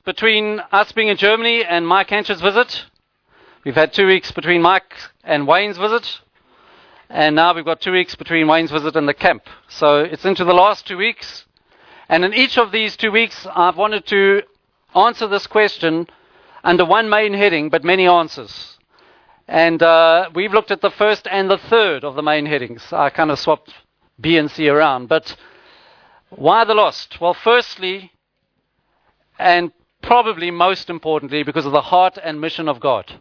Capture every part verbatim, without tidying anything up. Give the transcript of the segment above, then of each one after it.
between us being in Germany and Mike Hancher's visit. We've had two weeks between Mike and Wayne's visit. And now we've got two weeks between Wayne's visit and the camp. So it's into the last two weeks. And in each of these two weeks, I've wanted to answer this question under one main heading, but many answers. And uh, we've looked at the first and the third of the main headings. I kind of swapped B and C around. But why the lost? Well, firstly, and probably most importantly, because of the heart and mission of God.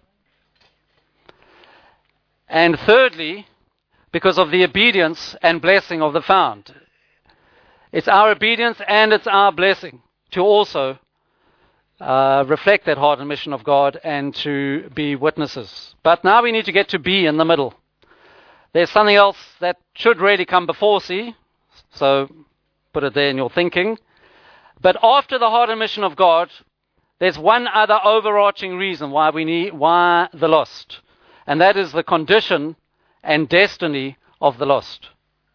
And thirdly, because of the obedience and blessing of the found. It's our obedience and it's our blessing to also uh, reflect that heart and mission of God and to be witnesses. But now we need to get to B in the middle. There's something else that should really come before C, so put it there in your thinking. But after the heart and mission of God, there's one other overarching reason why we need, why the lost. And that is the condition and destiny of the lost.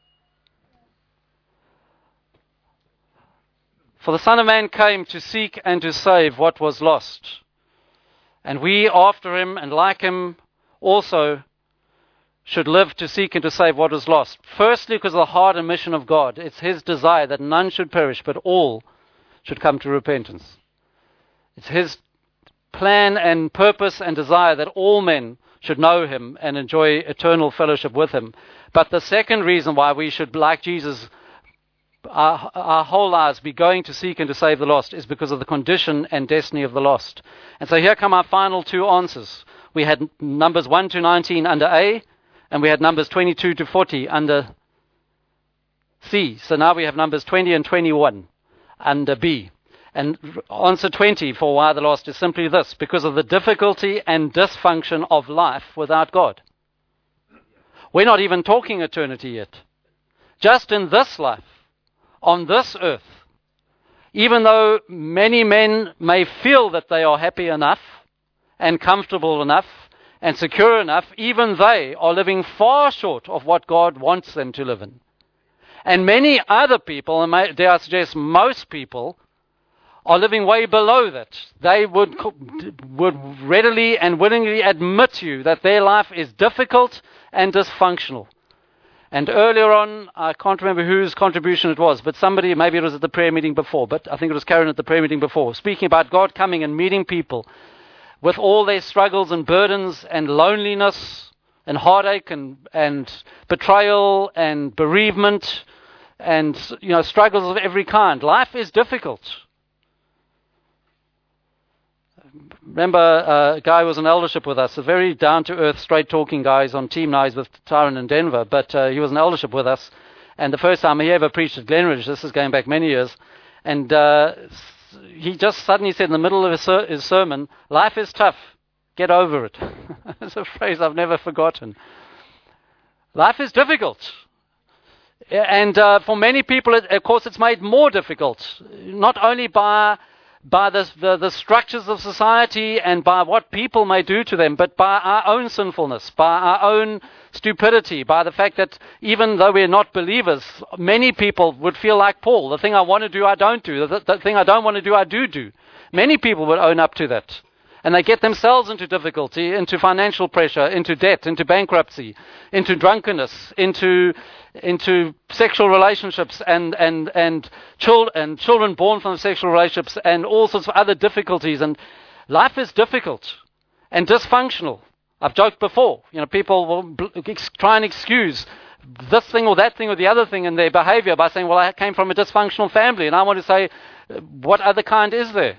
For the Son of Man came to seek and to save what was lost. And we, after him and like him, also should live to seek and to save what was lost. Firstly, because of the heart and mission of God. It's his desire that none should perish, but all should come to repentance. It's his plan and purpose and desire that all men should know him and enjoy eternal fellowship with him. But the second reason why we should, like Jesus, our, our whole lives be going to seek and to save the lost is because of the condition and destiny of the lost. And so here come our final two answers. We had Numbers one to nineteen under A, and we had Numbers twenty-two to forty under C. So now we have Numbers twenty and twenty-one under B. And answer twenty for why the lost is simply this: because of the difficulty and dysfunction of life without God. We're not even talking eternity yet. Just in this life, on this earth, even though many men may feel that they are happy enough and comfortable enough and secure enough, even they are living far short of what God wants them to live in. And many other people, and may, dare I suggest most people, are living way below that. They would would readily and willingly admit to you that their life is difficult and dysfunctional. And earlier on, I can't remember whose contribution it was, but somebody, maybe it was at the prayer meeting before, but I think it was Karen at the prayer meeting before, speaking about God coming and meeting people with all their struggles and burdens and loneliness and heartache and, and betrayal and bereavement and, you know, struggles of every kind. Life is difficult. Remember uh, a guy who was in eldership with us, a very down-to-earth, straight-talking guy. He's on team now. He's with Tyrone in Denver, but uh, he was in eldership with us. And the first time he ever preached at Glenridge, this is going back many years, and uh, he just suddenly said in the middle of his, ser- his sermon, "Life is tough. Get over it." It's a phrase I've never forgotten. Life is difficult. And uh, for many people, it, of course, it's made more difficult, not only by by the, the, the structures of society and by what people may do to them, but by our own sinfulness, by our own stupidity, by the fact that even though we're not believers, many people would feel like Paul. The thing I want to do, I don't do. The, the thing I don't want to do, I do do. Many people would own up to that. And they get themselves into difficulty, into financial pressure, into debt, into bankruptcy, into drunkenness, into into sexual relationships and and and, chil- and children born from sexual relationships and all sorts of other difficulties. And life is difficult and dysfunctional. I've joked before. You know, people will bl- ex- try and excuse this thing or that thing or the other thing in their behavior by saying, "Well, I came from a dysfunctional family." And I want to say, what other kind is there?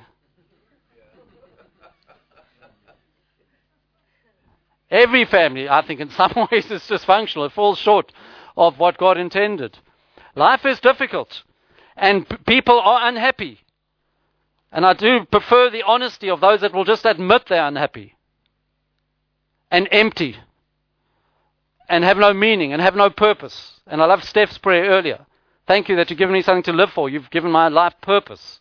Every family, I think, in some ways is dysfunctional. It falls short of what God intended. Life is difficult, and p- people are unhappy. And I do prefer the honesty of those that will just admit they're unhappy and empty and have no meaning and have no purpose. And I love Steph's prayer earlier. Thank you that you've given me something to live for. You've given my life purpose.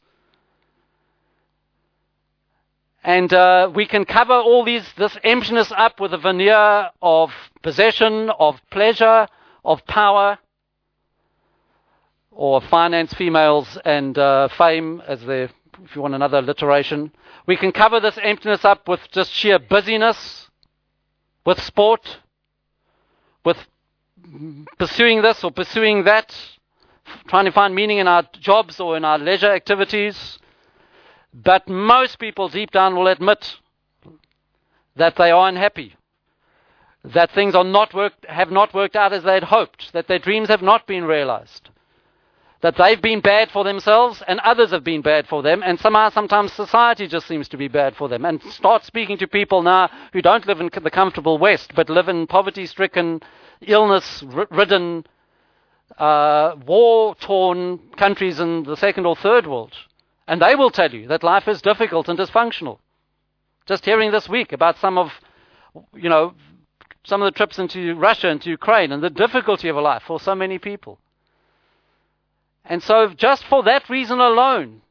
And uh, we can cover all these this emptiness up with a veneer of possession, of pleasure, of power, or finance, females, and uh, fame, as they're if you want another alliteration. We can cover this emptiness up with just sheer busyness, with sport, with pursuing this or pursuing that, trying to find meaning in our jobs or in our leisure activities. But most people deep down will admit that they are unhappy, that things are not worked, have not worked out as they had hoped, that their dreams have not been realized, that they've been bad for themselves and others have been bad for them, and somehow sometimes society just seems to be bad for them. And start speaking to people now who don't live in the comfortable West, but live in poverty-stricken, illness-ridden, uh, war-torn countries in the second or third world. And they will tell you that life is difficult and dysfunctional. Just hearing this week about some of, you know, some of the trips into Russia, into Ukraine, and the difficulty of a life for so many people. And so just for that reason alone,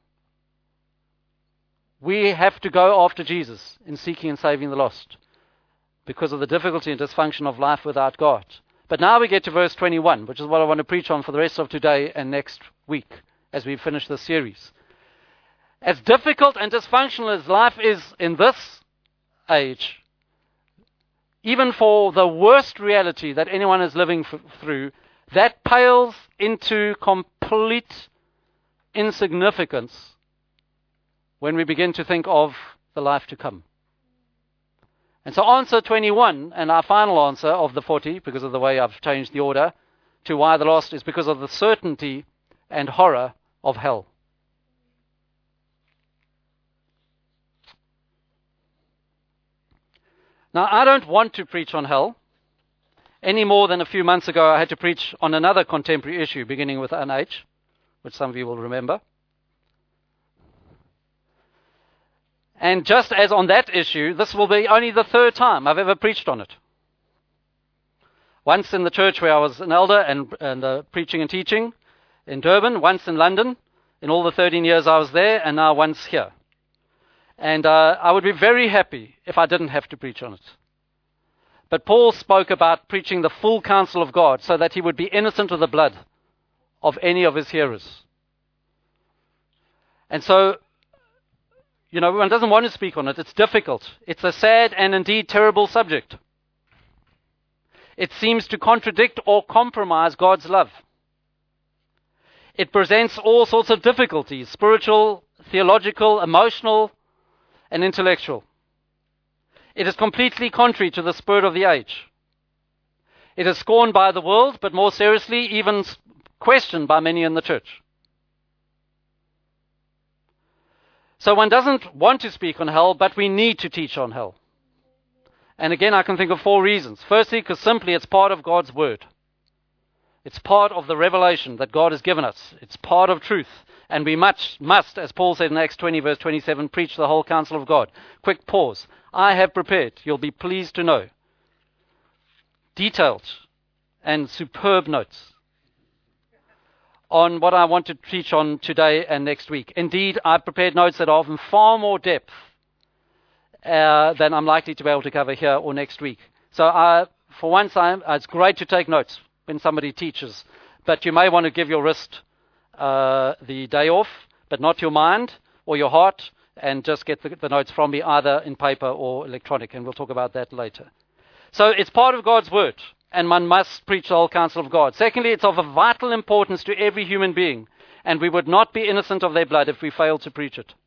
we have to go after Jesus in seeking and saving the lost, because of the difficulty and dysfunction of life without God. But now we get to verse twenty-one, which is what I want to preach on for the rest of today and next week as we finish this series. As difficult and dysfunctional as life is in this age, even for the worst reality that anyone is living f- through, that pales into complete insignificance when we begin to think of the life to come. And so answer twenty-one, and our final answer of the forty, because of the way I've changed the order, to why the lost is because of the certainty and horror of hell. Now, I don't want to preach on hell any more than a few months ago I had to preach on another contemporary issue beginning with an H, which some of you will remember. And just as on that issue, this will be only the third time I've ever preached on it. Once in the church where I was an elder and, and uh, preaching and teaching in Durban, once in London in all the thirteen years I was there, and now once here. And uh, I would be very happy if I didn't have to preach on it. But Paul spoke about preaching the full counsel of God so that he would be innocent of the blood of any of his hearers. And so, you know, one doesn't want to speak on it. It's difficult. It's a sad and indeed terrible subject. It seems to contradict or compromise God's love. It presents all sorts of difficulties, spiritual, theological, emotional, and intellectual. It is completely contrary to the spirit of the age. It is scorned by the world, but more seriously, even questioned by many in the church. So one doesn't want to speak on hell, but we need to teach on hell. And again, I can think of four reasons. Firstly, because simply it's part of God's word. It's part of the revelation that God has given us. It's part of truth. And we much must, as Paul said in Acts twenty, verse twenty-seven, preach the whole counsel of God. Quick pause. I have prepared, you'll be pleased to know, detailed and superb notes on what I want to teach on today and next week. Indeed, I've prepared notes that are of far more depth uh, than I'm likely to be able to cover here or next week. So I, for once, I, it's great to take notes when somebody teaches, but you may want to give your wrist uh, the day off, but not your mind or your heart, and just get the, the notes from me either in paper or electronic, and we'll talk about that later. So it's part of God's word, and one must preach the whole counsel of God. Secondly, it's of a vital importance to every human being, and we would not be innocent of their blood if we failed to preach it.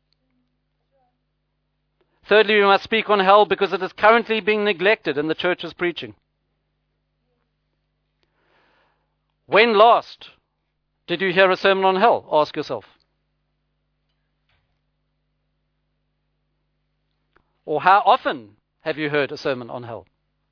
Thirdly, we must speak on hell because it is currently being neglected in the church's preaching. When last did you hear a sermon on hell? Ask yourself. Or how often have you heard a sermon on hell?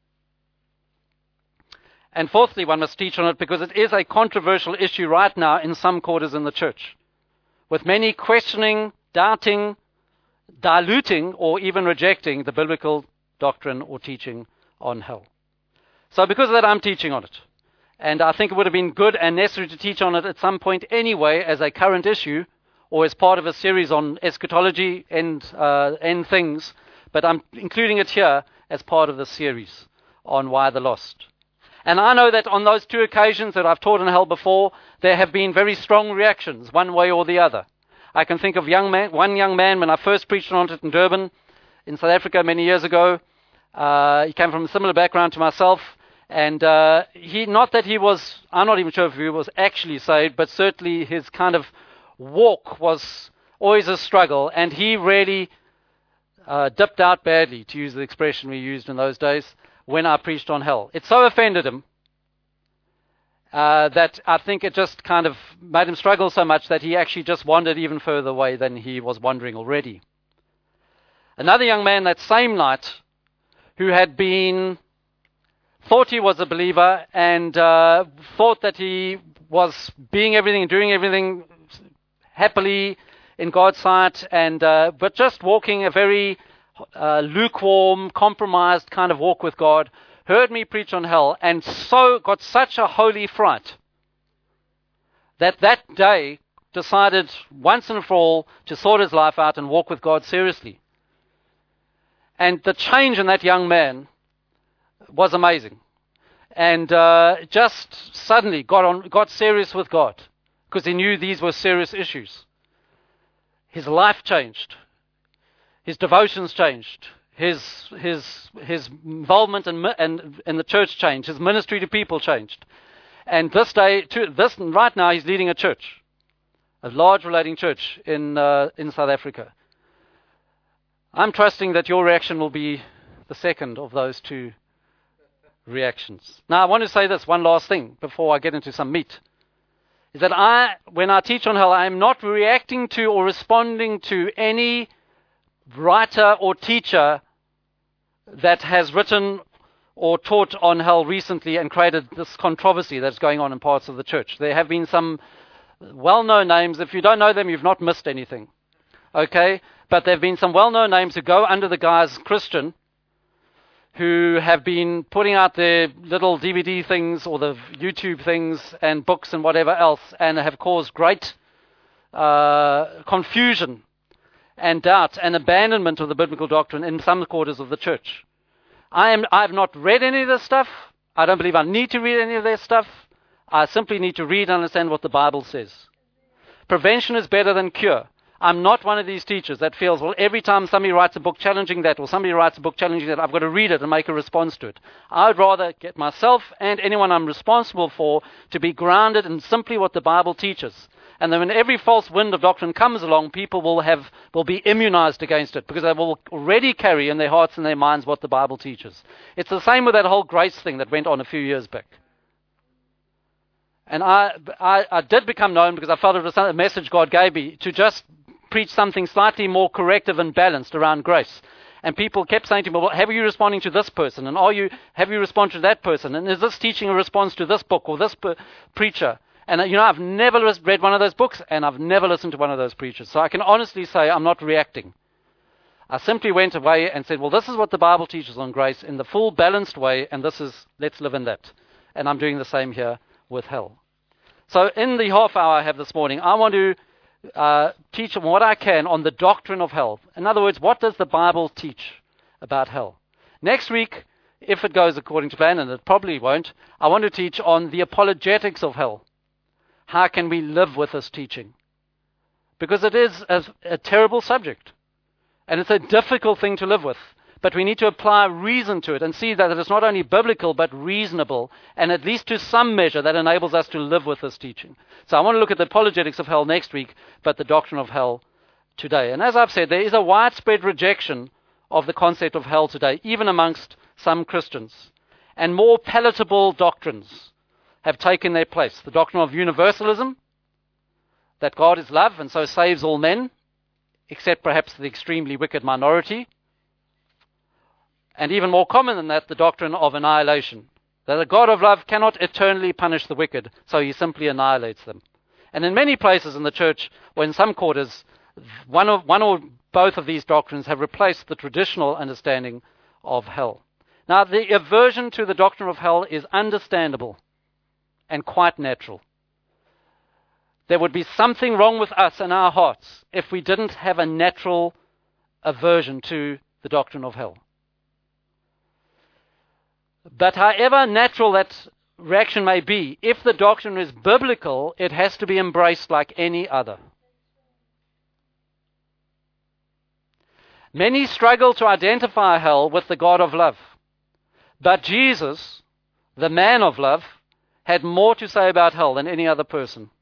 And fourthly, one must teach on it because it is a controversial issue right now in some quarters in the church, with many questioning, doubting, diluting, or even rejecting the biblical doctrine or teaching on hell. So because of that, I'm teaching on it. And I think it would have been good and necessary to teach on it at some point anyway as a current issue or as part of a series on eschatology and uh, end things. But I'm including it here as part of the series on why the lost. And I know that on those two occasions that I've taught on hell before, there have been very strong reactions, one way or the other. I can think of young man, one young man when I first preached on it in Durban, in South Africa many years ago. Uh, he came from a similar background to myself. And uh, he, not that he was, I'm not even sure if he was actually saved, but certainly his kind of walk was always a struggle. And he really uh, dipped out badly, to use the expression we used in those days, when I preached on hell. It so offended him uh, that I think it just kind of made him struggle so much that he actually just wandered even further away than he was wandering already. Another young man that same night who had been... thought he was a believer and uh, thought that he was being everything and doing everything happily in God's sight, and uh, but just walking a very uh, lukewarm, compromised kind of walk with God, heard me preach on hell, and so got such a holy fright that that day decided once and for all to sort his life out and walk with God seriously. And the change in that young man was amazing, and uh, just suddenly got on, got serious with God, because he knew these were serious issues. His life changed, his devotions changed, his his his involvement in, in, in the church changed, his ministry to people changed, and this day, to, this right now, he's leading a church, a large relating church in uh, in South Africa. I'm trusting that your reaction will be the second of those two reactions. Now, I want to say this one last thing before I get into some meat, is that I, when I teach on hell, I am not reacting to or responding to any writer or teacher that has written or taught on hell recently and created this controversy that's going on in parts of the church. There have been some well-known names. If you don't know them, you've not missed anything. Okay? But there have been some well-known names who go under the guise Christian, who have been putting out their little D V D things or the YouTube things and books and whatever else, and have caused great uh, confusion and doubt and abandonment of the biblical doctrine in some quarters of the church. I am, I have not read any of this stuff. I don't believe I need to read any of their stuff. I simply need to read and understand what the Bible says. Prevention is better than cure. I'm not one of these teachers that feels, well, every time somebody writes a book challenging that, or somebody writes a book challenging that, I've got to read it and make a response to it. I would rather get myself and anyone I'm responsible for to be grounded in simply what the Bible teaches. And then when every false wind of doctrine comes along, people will have will be immunized against it, because they will already carry in their hearts and their minds what the Bible teaches. It's the same with that whole grace thing that went on a few years back. And I, I, I did become known, because I felt it was a message God gave me, to just preach something slightly more corrective and balanced around grace. And people kept saying to me, well, have you responding to this person? And are you, have you responded to that person? And is this teaching a response to this book or this per- preacher? And, uh, you know, I've never read one of those books, and I've never listened to one of those preachers. So I can honestly say I'm not reacting. I simply went away and said, well, this is what the Bible teaches on grace in the full balanced way, and this is, let's live in that. And I'm doing the same here with hell. So in the half hour I have this morning, I want to Uh, teach them what I can on the doctrine of hell. In other words, what does the Bible teach about hell? Next week, if it goes according to plan, and it probably won't, I want to teach on the apologetics of hell. How can we live with this teaching? Because it is a, a terrible subject, and it's a difficult thing to live with. But we need to apply reason to it and see that it is not only biblical but reasonable, and at least to some measure that enables us to live with this teaching. So I want to look at the apologetics of hell next week, but the doctrine of hell today. And as I've said, there is a widespread rejection of the concept of hell today, even amongst some Christians. And more palatable doctrines have taken their place. The doctrine of universalism, that God is love and so saves all men, except perhaps the extremely wicked minority. And even more common than that, the doctrine of annihilation, that the God of love cannot eternally punish the wicked, so he simply annihilates them. And in many places in the church, or in some quarters, one, of, one or both of these doctrines have replaced the traditional understanding of hell. Now, the aversion to the doctrine of hell is understandable and quite natural. There would be something wrong with us in our hearts if we didn't have a natural aversion to the doctrine of hell. But however natural that reaction may be, if the doctrine is biblical, it has to be embraced like any other. Many struggle to identify hell with the God of love. But Jesus, the man of love, had more to say about hell than any other person.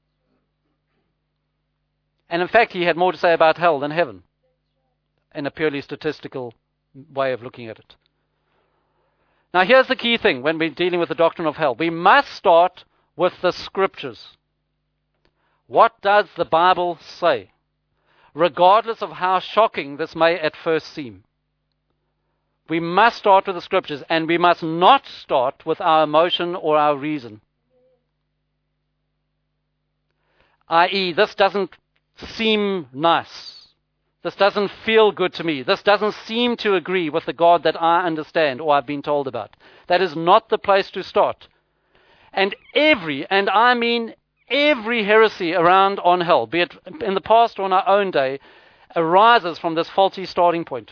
And in fact, he had more to say about hell than heaven, in a purely statistical way of looking at it. Now, here's the key thing when we're dealing with the doctrine of hell. We must start with the Scriptures. What does the Bible say? Regardless of how shocking this may at first seem. We must start with the Scriptures, and we must not start with our emotion or our reason. that is, this doesn't seem nice. This doesn't feel good to me. This doesn't seem to agree with the God that I understand or I've been told about. That is not the place to start. And every, and I mean every heresy around on hell, be it in the past or in our own day, arises from this faulty starting point.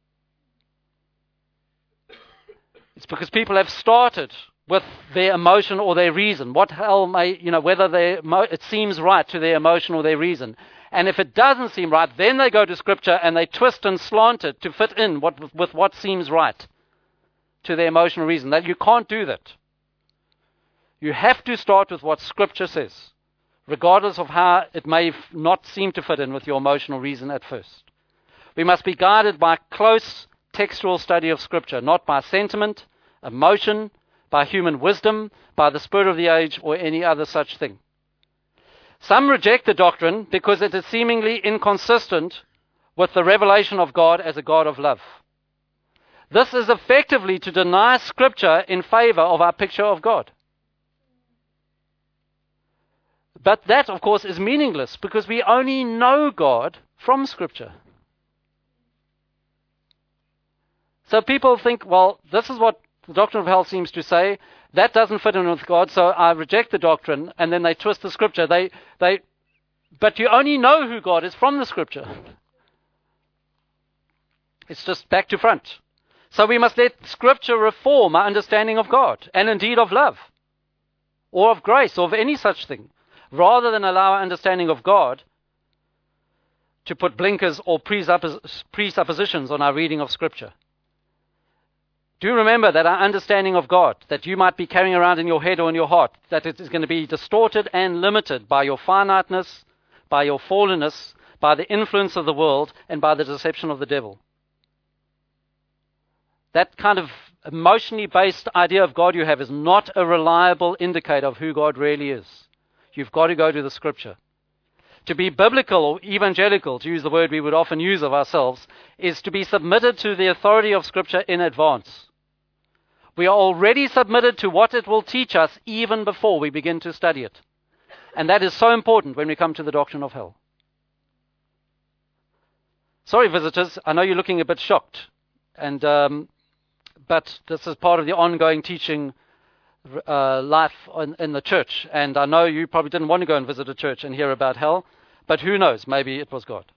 It's because people have started with their emotion or their reason. What hell may, you know, whether they, it seems right to their emotion or their reason. And if it doesn't seem right, then they go to Scripture and they twist and slant it to fit in what, with what seems right to their emotional reason. That you can't do that. You have to start with what Scripture says, regardless of how it may not seem to fit in with your emotional reason at first. We must be guided by close textual study of Scripture, not by sentiment, emotion, by human wisdom, by the spirit of the age, or any other such thing. Some reject the doctrine because it is seemingly inconsistent with the revelation of God as a God of love. This is effectively to deny Scripture in favor of our picture of God. But that, of course, is meaningless because we only know God from Scripture. So people think, well, this is what the doctrine of hell seems to say. That doesn't fit in with God, so I reject the doctrine, and then they twist the Scripture. They, they, but you only know who God is from the Scripture. It's just back to front. So we must let Scripture reform our understanding of God, and indeed of love, or of grace, or of any such thing, rather than allow our understanding of God to put blinkers or presuppos- presuppositions on our reading of Scripture. Do remember that our understanding of God, that you might be carrying around in your head or in your heart, that it is going to be distorted and limited by your finiteness, by your fallenness, by the influence of the world, and by the deception of the devil. That kind of emotionally based idea of God you have is not a reliable indicator of who God really is. You've got to go to the Scripture. To be biblical or evangelical, to use the word we would often use of ourselves, is to be submitted to the authority of Scripture in advance. We are already submitted to what it will teach us even before we begin to study it. And that is so important when we come to the doctrine of hell. Sorry, visitors, I know you're looking a bit shocked. And um, but this is part of the ongoing teaching uh, life in, in the church. And I know you probably didn't want to go and visit a church and hear about hell. But who knows, maybe it was God.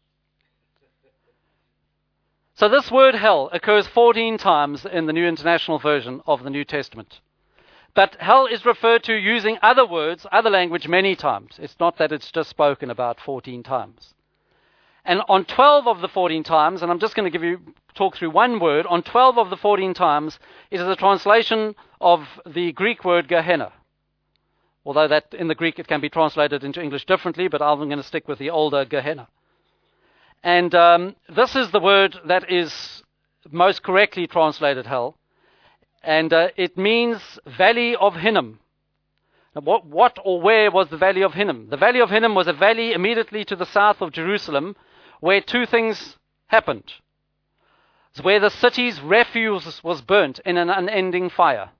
So this word hell occurs fourteen times in the New International Version of the New Testament. But hell is referred to using other words, other language many times. It's not that it's just spoken about fourteen times. And on twelve of the fourteen times, and I'm just going to give you talk through one word, on twelve of the fourteen times, it is a translation of the Greek word Gehenna. Although that in the Greek it can be translated into English differently, but I'm going to stick with the older Gehenna. And um, this is the word that is most correctly translated hell. And uh, it means Valley of Hinnom. Now, what, what or where was the Valley of Hinnom? The Valley of Hinnom was a valley immediately to the south of Jerusalem where two things happened. It's where the city's refuse was burnt in an unending fire.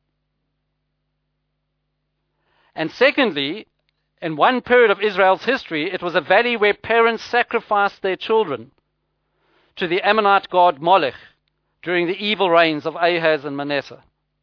And secondly, in one period of Israel's history, it was a valley where parents sacrificed their children to the Ammonite god Molech during the evil reigns of Ahaz and Manasseh.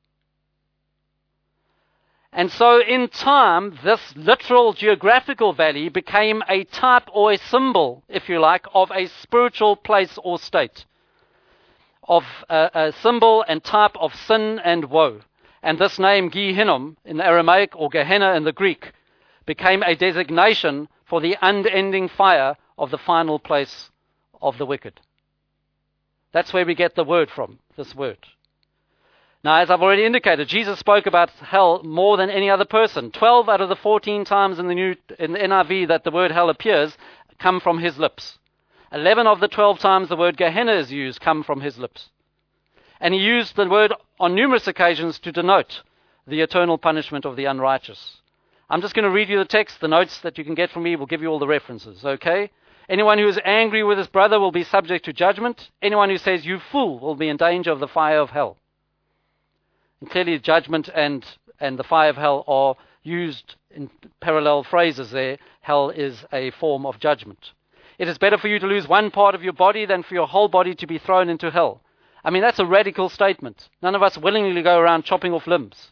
And so in time, this literal geographical valley became a type or a symbol, if you like, of a spiritual place or state, of a, a symbol and type of sin and woe. And this name, Gehinnom, in the Aramaic, or Gehenna in the Greek, became a designation for the unending fire of the final place of the wicked. That's where we get the word from, this word. Now, as I've already indicated, Jesus spoke about hell more than any other person. Twelve out of the fourteen times in the new in the N I V that the word hell appears come from his lips. Eleven of the twelve times the word Gehenna is used come from his lips. And he used the word on numerous occasions to denote the eternal punishment of the unrighteous. I'm just going to read you the text. The notes that you can get from me will give you all the references, okay? Anyone who is angry with his brother will be subject to judgment. Anyone who says, "You fool," will be in danger of the fire of hell. And clearly judgment and, and the fire of hell are used in parallel phrases there. Hell is a form of judgment. It is better for you to lose one part of your body than for your whole body to be thrown into hell. I mean, that's a radical statement. None of us willingly go around chopping off limbs.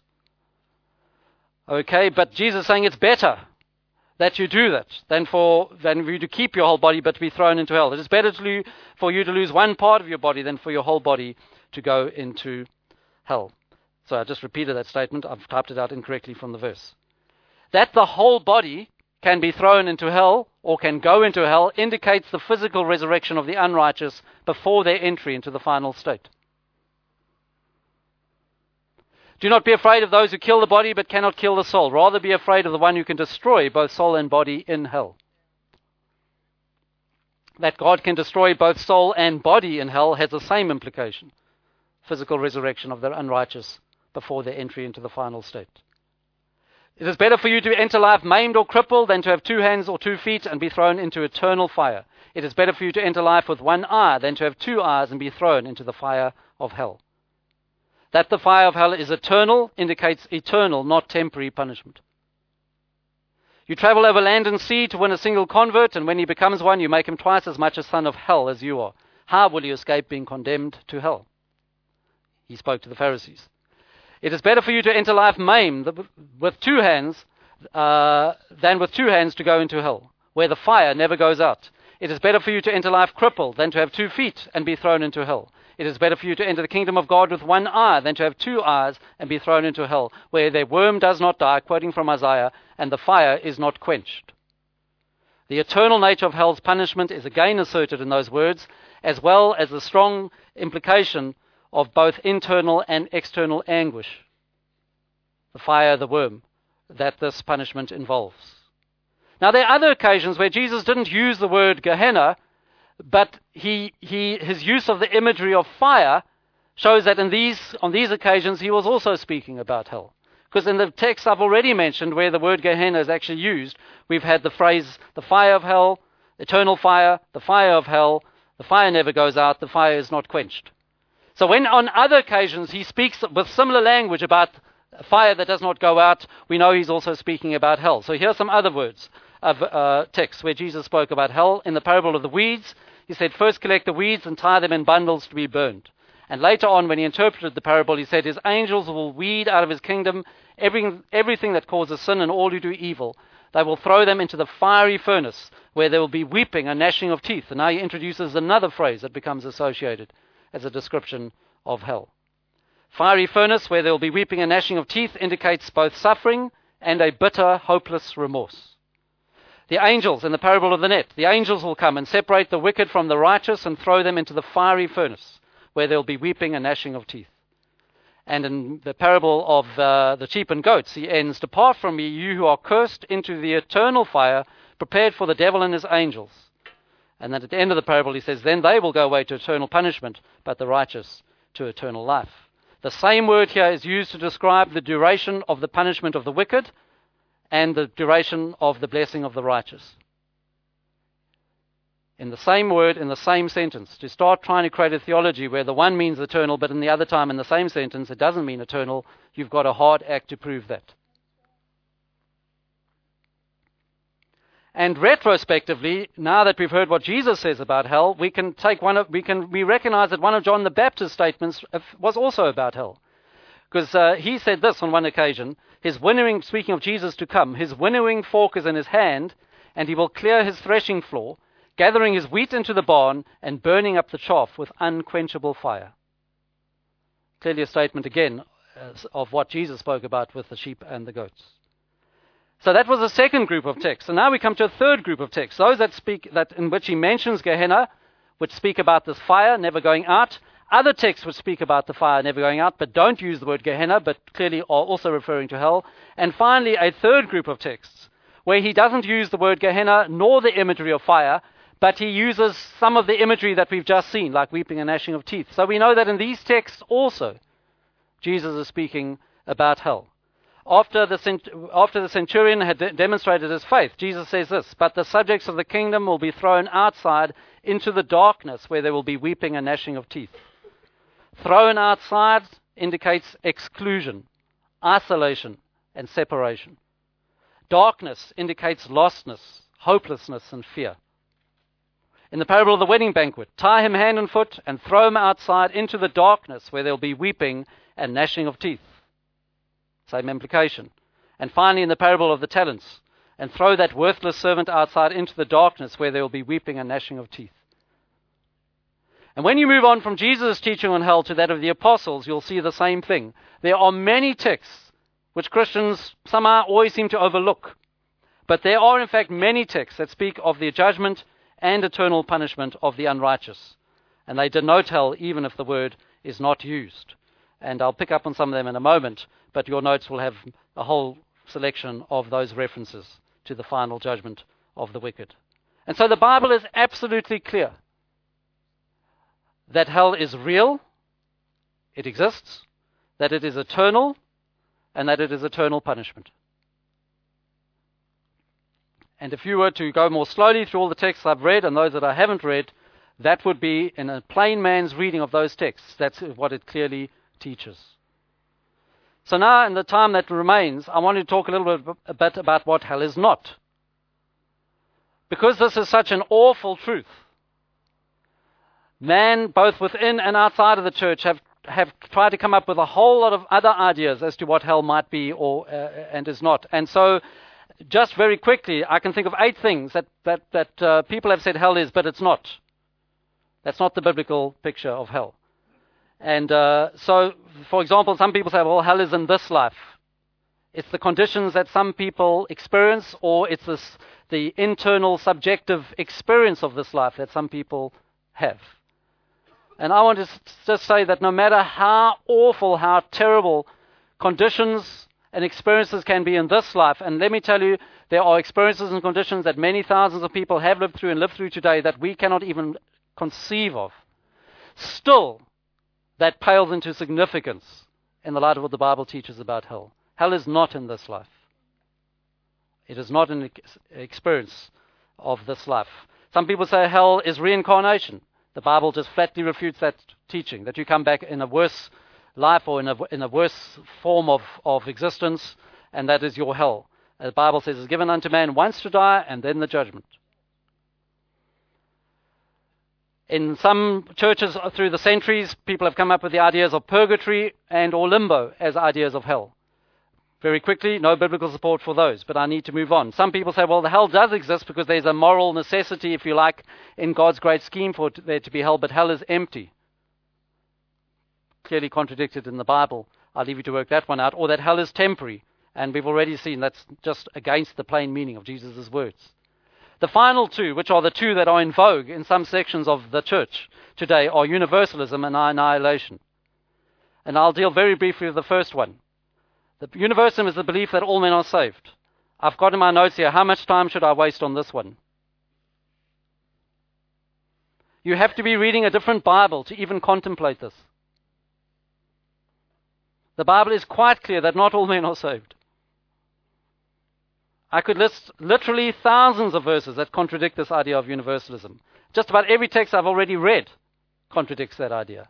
Okay, but Jesus is saying it's better that you do that than for, than for you to keep your whole body but to be thrown into hell. It is better to lo- for you to lose one part of your body than for your whole body to go into hell. So I just repeated that statement. I've typed it out incorrectly from the verse. That the whole body can be thrown into hell or can go into hell indicates the physical resurrection of the unrighteous before their entry into the final state. Do not be afraid of those who kill the body but cannot kill the soul. Rather be afraid of the one who can destroy both soul and body in hell. That God can destroy both soul and body in hell has the same implication. Physical resurrection of the unrighteous before their entry into the final state. It is better for you to enter life maimed or crippled than to have two hands or two feet and be thrown into eternal fire. It is better for you to enter life with one eye than to have two eyes and be thrown into the fire of hell. That the fire of hell is eternal indicates eternal, not temporary punishment. You travel over land and sea to win a single convert, and when he becomes one, you make him twice as much a son of hell as you are. How will you escape being condemned to hell? He spoke to the Pharisees. It is better for you to enter life maimed with two hands uh, than with two hands to go into hell, where the fire never goes out. It is better for you to enter life crippled than to have two feet and be thrown into hell. It is better for you to enter the kingdom of God with one eye than to have two eyes and be thrown into hell, where their worm does not die, quoting from Isaiah, and the fire is not quenched. The eternal nature of hell's punishment is again asserted in those words, as well as the strong implication of both internal and external anguish, the fire, the worm, that this punishment involves. Now, there are other occasions where Jesus didn't use the word Gehenna, but he, he, his use of the imagery of fire shows that in these, on these occasions he was also speaking about hell. Because in the text I've already mentioned where the word Gehenna is actually used, we've had the phrase, the fire of hell, eternal fire, the fire of hell, the fire never goes out, the fire is not quenched. So when on other occasions he speaks with similar language about fire that does not go out, we know he's also speaking about hell. So here are some other words of uh, texts where Jesus spoke about hell. In the parable of the weeds, he said, first collect the weeds and tie them in bundles to be burned. And later on, when he interpreted the parable, he said, his angels will weed out of his kingdom every, everything that causes sin and all who do evil. They will throw them into the fiery furnace, where there will be weeping and gnashing of teeth. And now he introduces another phrase that becomes associated as a description of hell. Fiery furnace, where there will be weeping and gnashing of teeth, indicates both suffering and a bitter, hopeless remorse. The angels, in the parable of the net, the angels will come and separate the wicked from the righteous and throw them into the fiery furnace, where there will be weeping and gnashing of teeth. And in the parable of uh, the sheep and goats, he ends, depart from me, you who are cursed, into the eternal fire, prepared for the devil and his angels. And then at the end of the parable he says, then they will go away to eternal punishment, but the righteous to eternal life. The same word here is used to describe the duration of the punishment of the wicked and the duration of the blessing of the righteous. In the same word, in the same sentence. To start trying to create a theology where the one means eternal, but in the other time in the same sentence it doesn't mean eternal, you've got a hard act to prove that. And retrospectively, now that we've heard what Jesus says about hell, we can take one of, we can we recognize that one of John the Baptist's statements was also about hell, because uh, he said this on one occasion: his winnowing, speaking of Jesus to come, his winnowing fork is in his hand, and he will clear his threshing floor, gathering his wheat into the barn and burning up the chaff with unquenchable fire. Clearly, a statement again uh, of what Jesus spoke about with the sheep and the goats. So that was the second group of texts. And now we come to a third group of texts, those that speak that in which he mentions Gehenna, which speak about this fire never going out. Other texts which speak about the fire never going out, but don't use the word Gehenna, but clearly are also referring to hell. And finally, a third group of texts where he doesn't use the word Gehenna nor the imagery of fire, but he uses some of the imagery that we've just seen, like weeping and gnashing of teeth. So we know that in these texts also, Jesus is speaking about hell. After the, cent- after the centurion had de- demonstrated his faith, Jesus says this, "But the subjects of the kingdom will be thrown outside into the darkness where there will be weeping and gnashing of teeth." Thrown outside indicates exclusion, isolation, and separation. Darkness indicates lostness, hopelessness, and fear. In the parable of the wedding banquet, tie him hand and foot and throw him outside into the darkness where there will be weeping and gnashing of teeth. Same implication. And finally, in the parable of the talents, and throw that worthless servant outside into the darkness where there will be weeping and gnashing of teeth. And when you move on from Jesus' teaching on hell to that of the apostles, you'll see the same thing. There are many texts which Christians somehow always seem to overlook. But there are, in fact, many texts that speak of the judgment and eternal punishment of the unrighteous. And they denote hell even if the word is not used. And I'll pick up on some of them in a moment, but your notes will have a whole selection of those references to the final judgment of the wicked. And so the Bible is absolutely clear that hell is real, it exists, that it is eternal, and that it is eternal punishment. And if you were to go more slowly through all the texts I've read and those that I haven't read, that would be in a plain man's reading of those texts. That's what it clearly teaches. So now, in the time that remains, I want to talk a little bit, a bit about what hell is not. Because this is such an awful truth, man, both within and outside of the church, have, have tried to come up with a whole lot of other ideas as to what hell might be or uh, and is not. And so, just very quickly, I can think of eight things that, that, that uh, people have said hell is, but it's not. That's not the biblical picture of hell. And uh, so, for example, some people say, well, hell is in this life. It's the conditions that some people experience, or it's this, the internal subjective experience of this life that some people have. And I want to just say that no matter how awful, how terrible conditions and experiences can be in this life, and let me tell you, there are experiences and conditions that many thousands of people have lived through and live through today that we cannot even conceive of. Still, that pales into significance in the light of what the Bible teaches about hell. Hell is not in this life. It is not an experience of this life. Some people say hell is reincarnation. The Bible just flatly refutes that teaching, that you come back in a worse life or in a, in a worse form of, of existence, and that is your hell. The Bible says it's given unto man once to die and then the judgment. In some churches through the centuries, people have come up with the ideas of purgatory and or limbo as ideas of hell. Very quickly, no biblical support for those, but I need to move on. Some people say, well, the hell does exist because there's a moral necessity, if you like, in God's great scheme for there to be hell, but hell is empty. Clearly contradicted in the Bible. I'll leave you to work that one out. Or that hell is temporary, and we've already seen that's just against the plain meaning of Jesus' words. The final two, which are the two that are in vogue in some sections of the church today, are universalism and annihilation. And I'll deal very briefly with the first one. The universalism is the belief that all men are saved. I've got in my notes here, how much time should I waste on this one? You have to be reading a different Bible to even contemplate this. The Bible is quite clear that not all men are saved. I could list literally thousands of verses that contradict this idea of universalism. Just about every text I've already read contradicts that idea.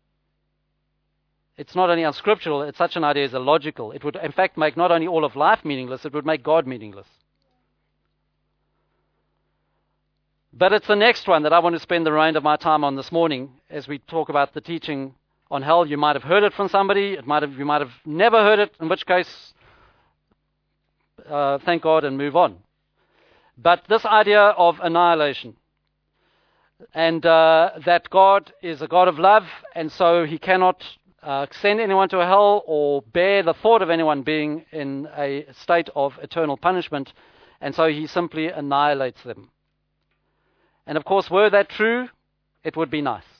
It's not only unscriptural, it's such an idea is illogical. It would, in fact, make not only all of life meaningless, it would make God meaningless. But it's the next one that I want to spend the remainder of my time on this morning as we talk about the teaching on hell. You might have heard it from somebody. It might have, you might have never heard it, in which case, uh, thank God and move on. But this idea of annihilation, and uh, that God is a God of love, and so he cannot uh, send anyone to hell or bear the thought of anyone being in a state of eternal punishment, and so he simply annihilates them. And of course, were that true, it would be nice.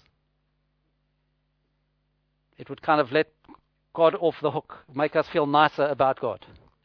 It would kind of let God off the hook, make us feel nicer about God.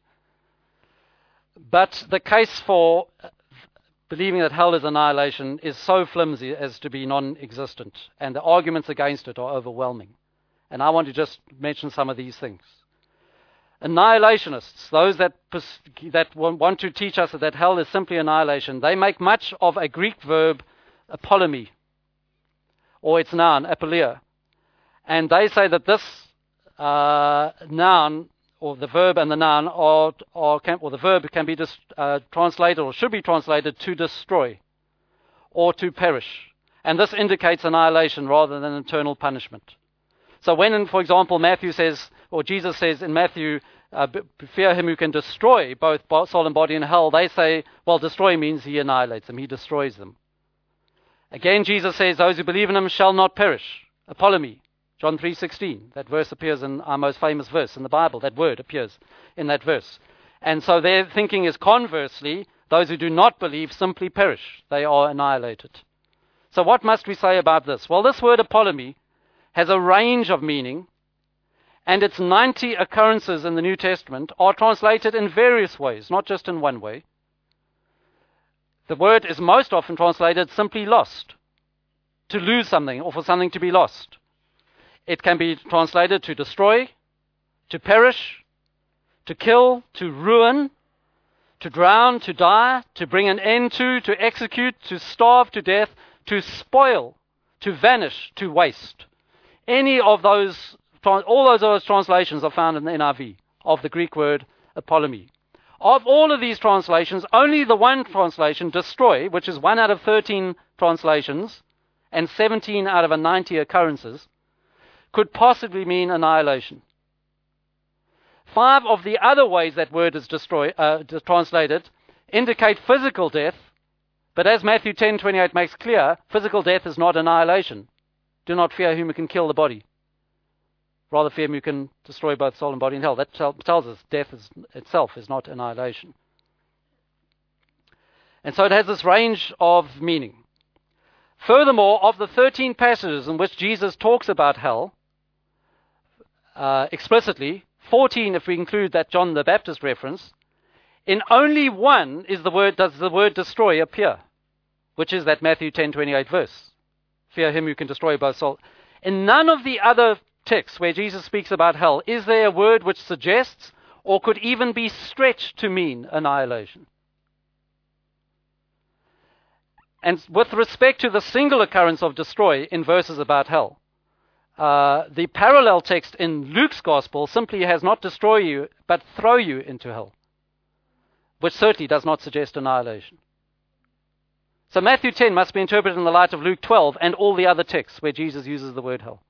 But the case for believing that hell is annihilation is so flimsy as to be non-existent, and the arguments against it are overwhelming. And I want to just mention some of these things. Annihilationists, those that pers- that want to teach us that hell is simply annihilation, they make much of a Greek verb, apollumi, or its noun, apoleia. And they say that this uh, noun, or the verb and the noun, are, are can, or the verb can be dis, uh, translated, or should be translated, to destroy, or to perish. And this indicates annihilation rather than eternal punishment. So when, in, for example, Matthew says, or Jesus says in Matthew, uh, fear him who can destroy both soul and body in hell, they say, well, destroy means he annihilates them, he destroys them. Again, Jesus says, those who believe in him shall not perish. Apollumi, John three sixteen. That verse appears in our most famous verse in the Bible. That word appears in that verse. And so their thinking is conversely, those who do not believe simply perish. They are annihilated. So what must we say about this? Well, this word apollumi has a range of meaning, and its ninety occurrences in the New Testament are translated in various ways, not just in one way. The word is most often translated simply lost, to lose something or for something to be lost. It can be translated to destroy, to perish, to kill, to ruin, to drown, to die, to bring an end to, to execute, to starve to death, to spoil, to vanish, to waste. Any of those, all those, those translations are found in the N I V of the Greek word apollumi. Of all of these translations, only the one translation, destroy, which is one out of thirteen translations and seventeen out of a ninety occurrences, could possibly mean annihilation. Five of the other ways that word is destroy, uh, translated indicate physical death, but as Matthew ten twenty-eight makes clear, physical death is not annihilation. Do not fear him who can kill the body. Rather fear him who can destroy both soul and body in hell. That tell, tells us death is, itself is not annihilation. And so it has this range of meaning. Furthermore, of the thirteen passages in which Jesus talks about hell, uh, explicitly, fourteen if we include that John the Baptist reference, in only one is the word does the word destroy appear, which is that Matthew ten twenty-eight verse. Fear him who can destroy both soul. In none of the other texts where Jesus speaks about hell is there a word which suggests or could even be stretched to mean annihilation. And with respect to the single occurrence of destroy in verses about hell, uh, the parallel text in Luke's gospel simply has not destroy you, but throw you into hell, which certainly does not suggest annihilation. So Matthew ten must be interpreted in the light of Luke twelve and all the other texts where Jesus uses the word hell.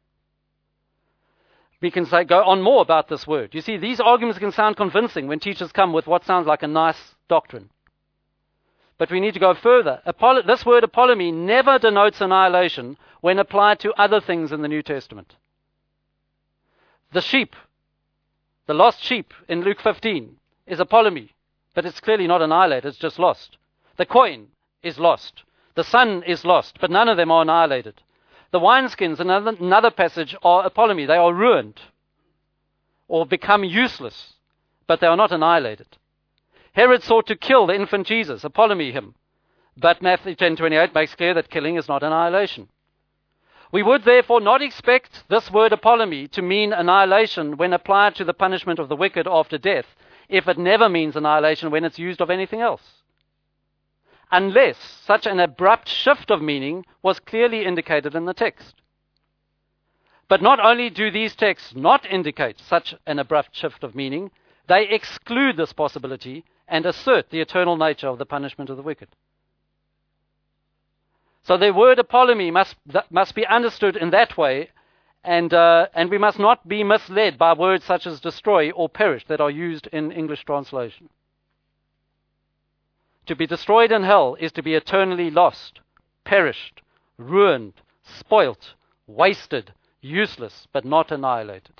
We can say, go on more about this word. You see, these arguments can sound convincing when teachers come with what sounds like a nice doctrine. But we need to go further. Apollo, this word apollumi never denotes annihilation when applied to other things in the New Testament. The sheep, the lost sheep in Luke fifteen, is apollumi, but it's clearly not annihilated, it's just lost. The coin is lost. The sun is lost, but none of them are annihilated. The wineskins, in another, another passage, are apollumi. They are ruined or become useless, but they are not annihilated. Herod sought to kill the infant Jesus, apollumi him, but Matthew ten twenty-eight makes clear that killing is not annihilation. We would therefore not expect this word apollumi to mean annihilation when applied to the punishment of the wicked after death, if it never means annihilation when it's used of anything else, unless such an abrupt shift of meaning was clearly indicated in the text. But not only do these texts not indicate such an abrupt shift of meaning, they exclude this possibility and assert the eternal nature of the punishment of the wicked. So the word apollumi must, must be understood in that way, and, uh, and we must not be misled by words such as destroy or perish that are used in English translation. To be destroyed in hell is to be eternally lost, perished, ruined, spoilt, wasted, useless, but not annihilated.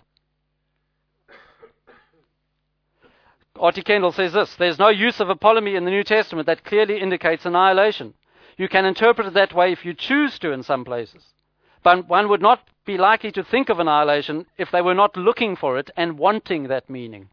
R T Kendall says this: there's no use of apollumi in the New Testament that clearly indicates annihilation. You can interpret it that way if you choose to in some places. But one would not be likely to think of annihilation if they were not looking for it and wanting that meaning.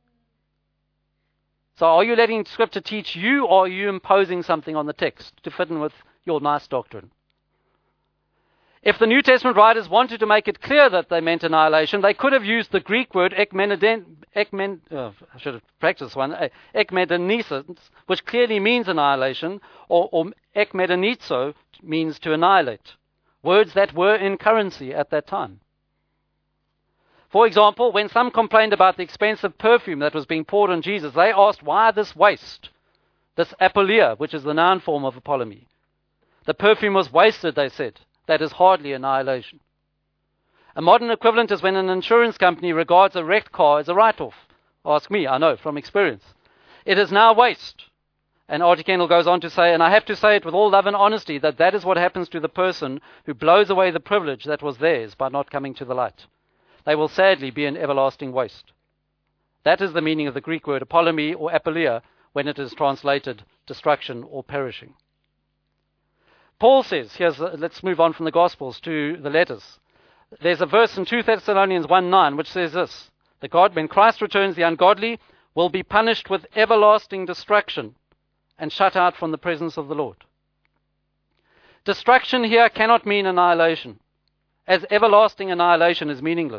So are you letting Scripture teach you, or are you imposing something on the text to fit in with your nice doctrine? If the New Testament writers wanted to make it clear that they meant annihilation, they could have used the Greek word ekmenen, ekmen, oh, I should have practiced one, ekmedenesis, which clearly means annihilation, or, or ekmedenizo means to annihilate. Words that were in currency at that time. For example, when some complained about the expensive perfume that was being poured on Jesus, they asked, why this waste? This apolia, which is the noun form of apolemy. The perfume was wasted, they said. That is hardly annihilation. A modern equivalent is when an insurance company regards a wrecked car as a write-off. Ask me, I know from experience. It is now waste. And R T Kendall goes on to say, and I have to say it with all love and honesty, that that is what happens to the person who blows away the privilege that was theirs by not coming to the light. They will sadly be an everlasting waste. That is the meaning of the Greek word apolemy or apolia when it is translated destruction or perishing. Paul says, here's, let's move on from the Gospels to the letters. There's a verse in Second Thessalonians one nine which says this, that God, when Christ returns, the ungodly will be punished with everlasting destruction and shut out from the presence of the Lord. Destruction here cannot mean annihilation, as everlasting annihilation is meaningless.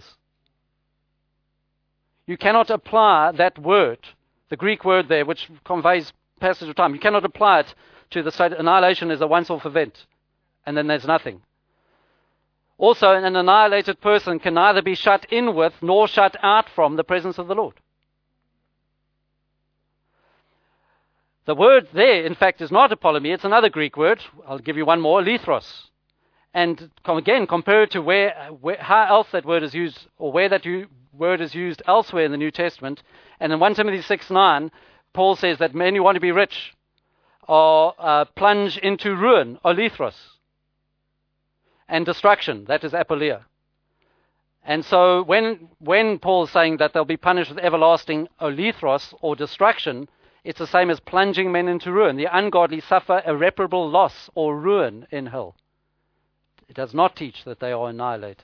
You cannot apply that word, the Greek word there, which conveys passage of time, you cannot apply it to the state. Annihilation is a once-off event, and then there's nothing. Also, an annihilated person can neither be shut in with nor shut out from the presence of the Lord. The word there, in fact, is not apolemy. It's another Greek word. I'll give you one more, lithros. And again, compare it to where, where, how else that word is used, or where that you, word is used elsewhere in the New Testament. And in First Timothy six nine, Paul says that men who want to be rich are uh, plunge into ruin, olithros, and destruction. That is apolia. And so when when Paul is saying that they'll be punished with everlasting olithros, or destruction, it's the same as plunging men into ruin. The ungodly suffer irreparable loss or ruin in hell. It does not teach that they are annihilated.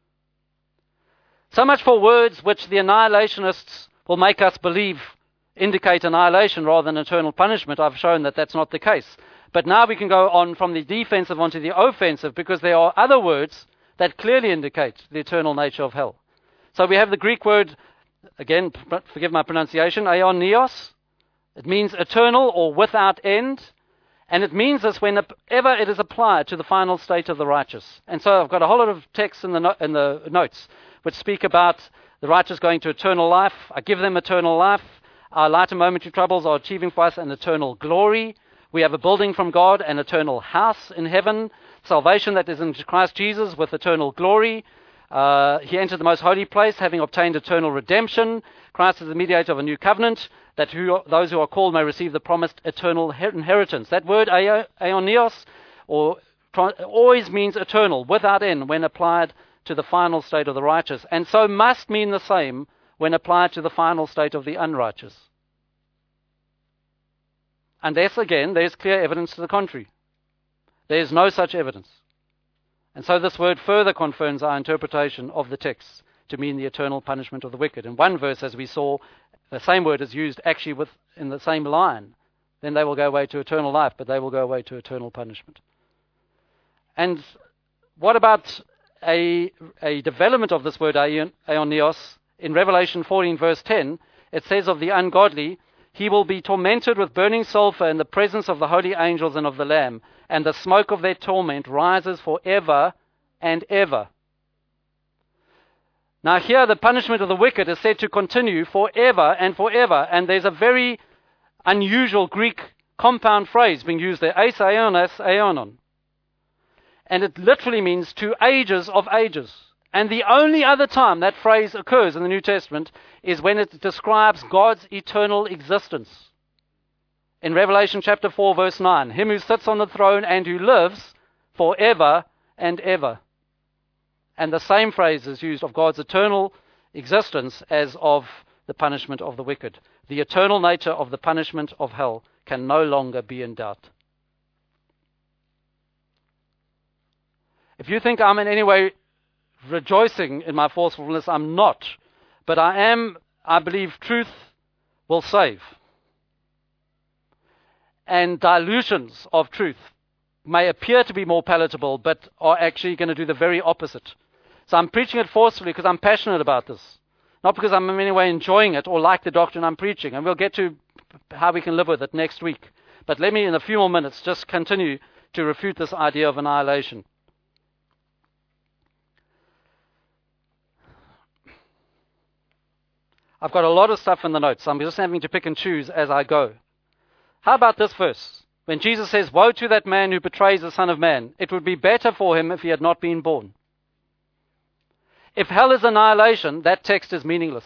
So much for words which the annihilationists will make us believe indicate annihilation rather than eternal punishment. I've shown that that's not the case. But now we can go on from the defensive onto the offensive, because there are other words that clearly indicate the eternal nature of hell. So we have the Greek word, again, forgive my pronunciation, aionios. It means eternal or without end. And it means this whenever it is applied to the final state of the righteous. And so I've got a whole lot of texts in the, no- in the notes which speak about the righteous going to eternal life. I give them eternal life. Our light and momentary troubles are achieving for us an eternal glory. We have a building from God, an eternal house in heaven. Salvation that is in Christ Jesus with eternal glory. Uh, he entered the most holy place, having obtained eternal redemption. Christ is the mediator of a new covenant, that who, those who are called may receive the promised eternal inheritance. That word aionios or always means eternal, without end, when applied to the final state of the righteous, and so must mean the same when applied to the final state of the unrighteous. Unless, again, there's clear evidence to the contrary. There is no such evidence. And so this word further confirms our interpretation of the text to mean the eternal punishment of the wicked. In one verse, as we saw, the same word is used actually with, in the same line. Then they will go away to eternal life, but they will go away to eternal punishment. And what about a, a development of this word aionios? In Revelation fourteen, verse ten, it says of the ungodly, he will be tormented with burning sulfur in the presence of the holy angels and of the Lamb, and the smoke of their torment rises forever and ever. Now here the punishment of the wicked is said to continue forever and forever, and there's a very unusual Greek compound phrase being used there, eis aiones aionon. And it literally means to ages of ages. And the only other time that phrase occurs in the New Testament is when it describes God's eternal existence. In Revelation chapter four, verse nine, him who sits on the throne and who lives forever and ever. And the same phrase is used of God's eternal existence as of the punishment of the wicked. The eternal nature of the punishment of hell can no longer be in doubt. If you think I'm in any way rejoicing in my forcefulness, I'm not. But I am, I believe truth will save. And dilutions of truth may appear to be more palatable, but are actually going to do the very opposite. So I'm preaching it forcefully because I'm passionate about this. Not because I'm in any way enjoying it or like the doctrine I'm preaching. And we'll get to how we can live with it next week. But let me, in a few more minutes, just continue to refute this idea of annihilation. I've got a lot of stuff in the notes. So I'm just having to pick and choose as I go. How about this verse? When Jesus says, "Woe to that man who betrays the Son of Man. It would be better for him if he had not been born." If hell is annihilation, that text is meaningless.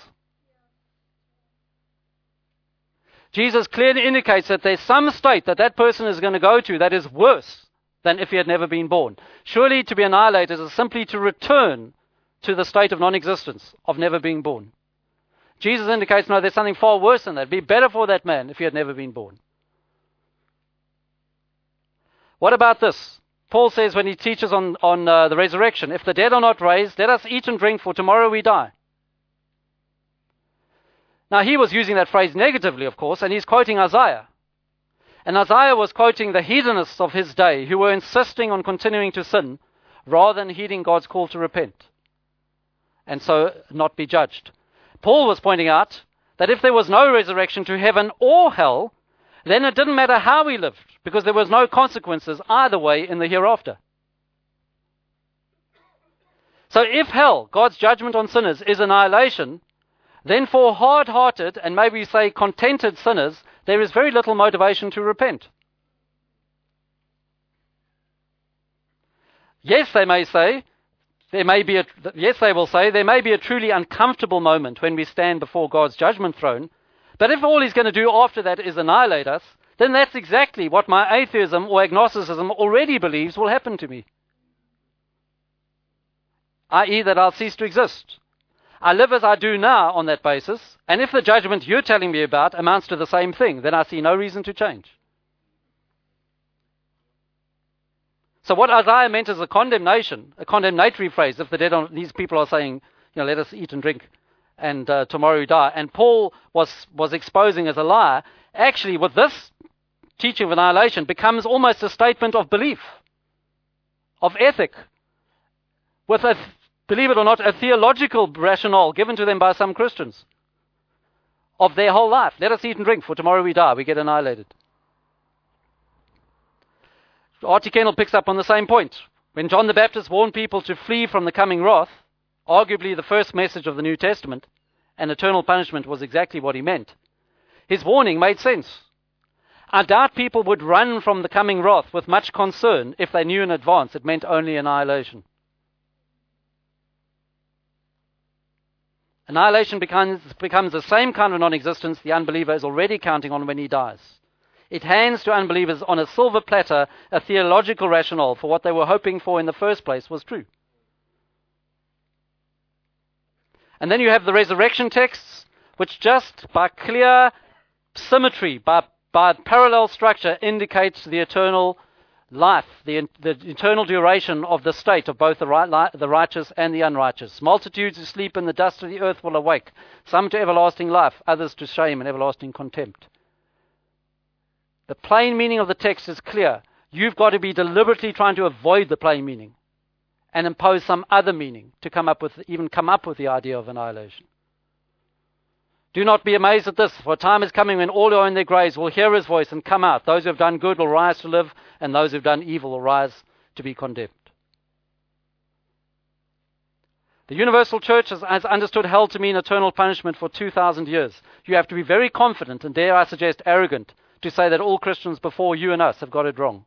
Jesus clearly indicates that there's some state that that person is going to go to that is worse than if he had never been born. Surely to be annihilated is simply to return to the state of non-existence, of never being born. Jesus indicates, no, there's something far worse than that. It'd be better for that man if he had never been born. What about this? Paul says when he teaches on, on uh, the resurrection, if the dead are not raised, let us eat and drink, for tomorrow we die. Now, he was using that phrase negatively, of course, and he's quoting Isaiah. And Isaiah was quoting the hedonists of his day who were insisting on continuing to sin rather than heeding God's call to repent and so not be judged. Paul was pointing out that if there was no resurrection to heaven or hell, then it didn't matter how we lived, because there was no consequences either way in the hereafter. So if hell, God's judgment on sinners, is annihilation, then for hard-hearted and maybe say contented sinners, there is very little motivation to repent. Yes, they may say, there may be a, yes, they will say, there may be a truly uncomfortable moment when we stand before God's judgment throne, but if all he's going to do after that is annihilate us, then that's exactly what my atheism or agnosticism already believes will happen to me. that is that I'll cease to exist. I live as I do now on that basis, and if the judgment you're telling me about amounts to the same thing, then I see no reason to change. So what Isaiah meant as a condemnation, a condemnatory phrase, if the dead are, these people are saying, you know, let us eat and drink, and uh, tomorrow we die, and Paul was, was exposing as a liar, actually with this teaching of annihilation becomes almost a statement of belief, of ethic, with a, believe it or not, a theological rationale given to them by some Christians of their whole life. Let us eat and drink, for tomorrow we die, we get annihilated. R T Kendall picks up on the same point. When John the Baptist warned people to flee from the coming wrath, arguably the first message of the New Testament, and eternal punishment was exactly what he meant, his warning made sense. I doubt people would run from the coming wrath with much concern if they knew in advance it meant only annihilation. Annihilation becomes, becomes the same kind of non-existence the unbeliever is already counting on when he dies. It hands to unbelievers on a silver platter a theological rationale for what they were hoping for in the first place was true. And then you have the resurrection texts, which just by clear symmetry, by, by parallel structure, indicates the eternal life, the, the eternal duration of the state of both the, right, the righteous and the unrighteous. Multitudes who sleep in the dust of the earth will awake, some to everlasting life, others to shame and everlasting contempt. The plain meaning of the text is clear. You've got to be deliberately trying to avoid the plain meaning and impose some other meaning to come up with, even come up with the idea of annihilation. Do not be amazed at this, for a time is coming when all who are in their graves will hear his voice and come out. Those who have done good will rise to live, and those who have done evil will rise to be condemned. The universal church has, has understood hell to mean eternal punishment for two thousand years. You have to be very confident, and dare I suggest arrogant, to say that all Christians before you and us have got it wrong.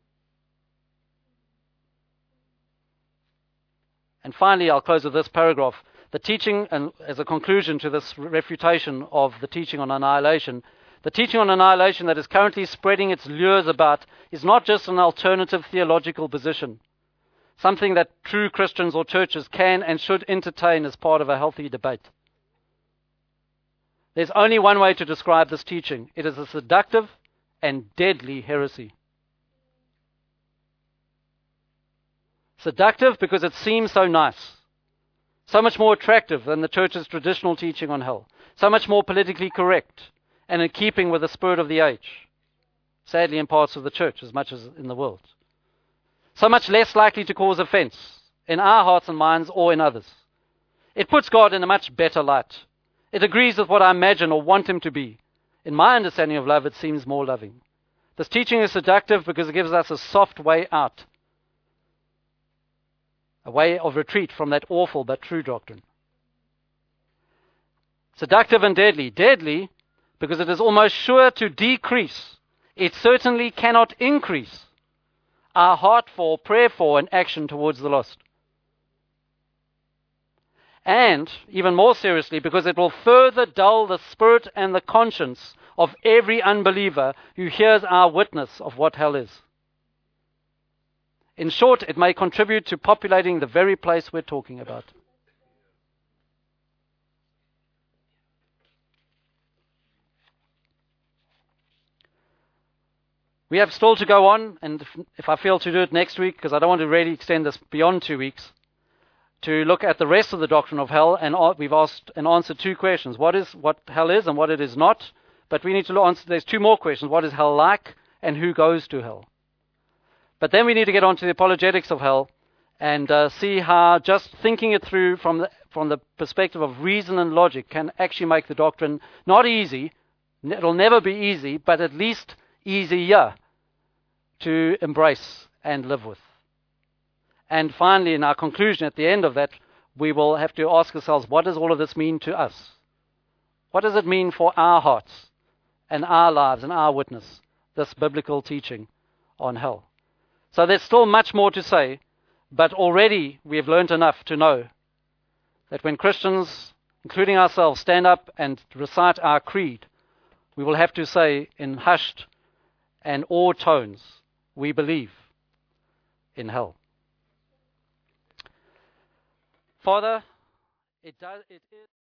And finally, I'll close with this paragraph. The teaching, and as a conclusion to this refutation of the teaching on annihilation, the teaching on annihilation that is currently spreading its lures about is not just an alternative theological position, something that true Christians or churches can and should entertain as part of a healthy debate. There's only one way to describe this teaching. It is a seductive and deadly heresy. Seductive because it seems so nice. So much more attractive than the church's traditional teaching on hell. So much more politically correct and in keeping with the spirit of the age. Sadly, in parts of the church as much as in the world. So much less likely to cause offense in our hearts and minds or in others. It puts God in a much better light. It agrees with what I imagine or want him to be. In my understanding of love, it seems more loving. This teaching is seductive because it gives us a soft way out. A way of retreat from that awful but true doctrine. Seductive and deadly. Deadly because it is almost sure to decrease. It certainly cannot increase our heart for, prayer for, and action towards the lost. And, even more seriously, because it will further dull the spirit and the conscience of every unbeliever who hears our witness of what hell is. In short, it may contribute to populating the very place we're talking about. We have still to go on, and if, if I feel to do it next week, because I don't want to really extend this beyond two weeks, to look at the rest of the doctrine of hell, and we've asked and answered two questions. What is what hell is and what it is not. But we need to answer, there's two more questions. What is hell like and who goes to hell? But then we need to get on to the apologetics of hell and uh, see how just thinking it through from the, from the perspective of reason and logic can actually make the doctrine not easy. It'll never be easy, but at least easier to embrace and live with. And finally, in our conclusion at the end of that, we will have to ask ourselves, what does all of this mean to us? What does it mean for our hearts and our lives and our witness, this biblical teaching on hell? So there's still much more to say, but already we have learned enough to know that when Christians, including ourselves, stand up and recite our creed, we will have to say in hushed and awed tones, we believe in hell. Father, it does, it is